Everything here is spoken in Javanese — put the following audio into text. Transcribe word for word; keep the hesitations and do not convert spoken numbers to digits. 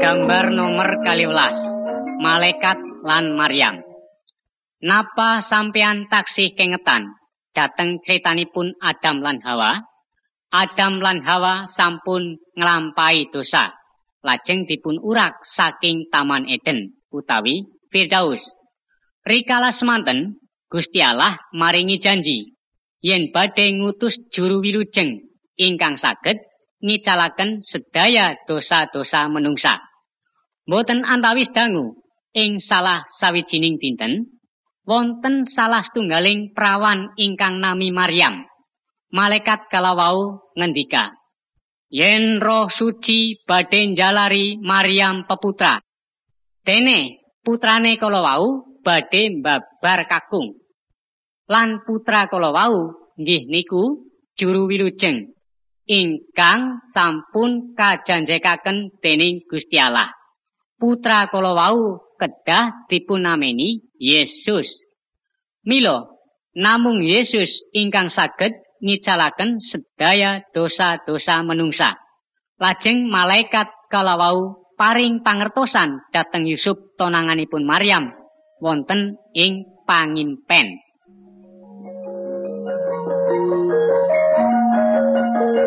Gambar nomor kaliwelas, Malaikat lan Maryam. Napa sampeyan taksih kengetan dateng critanipun Adam lan Hawa? Adam lan Hawa sampun nglampahi dosa, lajeng dipun urak saking Taman Eden utawi Firdaus. Rikala semanten Gusti Allah maringi janji yen badhe ngutus juru wilujeng ingkang saged ngicalaken sedaya dosa-dosa menungsa. Boten antawis dangu ing salah sawijining dinten wonten salah setunggaling prawan ingkang nami Maryam. Malaikat kalawau ngendika, yen Roh Suci badhe njalari Maryam peputra. Dene putrane kalawau badhe mbabar kakung. Lan putra kalawau nggih niku juru wilujeng ingkang sampun kajanjekaken dening Gusti Allah. Putra kalawau kedah dipunameni Yesus. Mila namung Yesus ingkang saged ngicalaken sedaya dosa-dosa menungsa. Lajeng malaikat kalawau paring pangertosan dhateng Yusuf tonanganipun Maryam wonten ing pangimpen.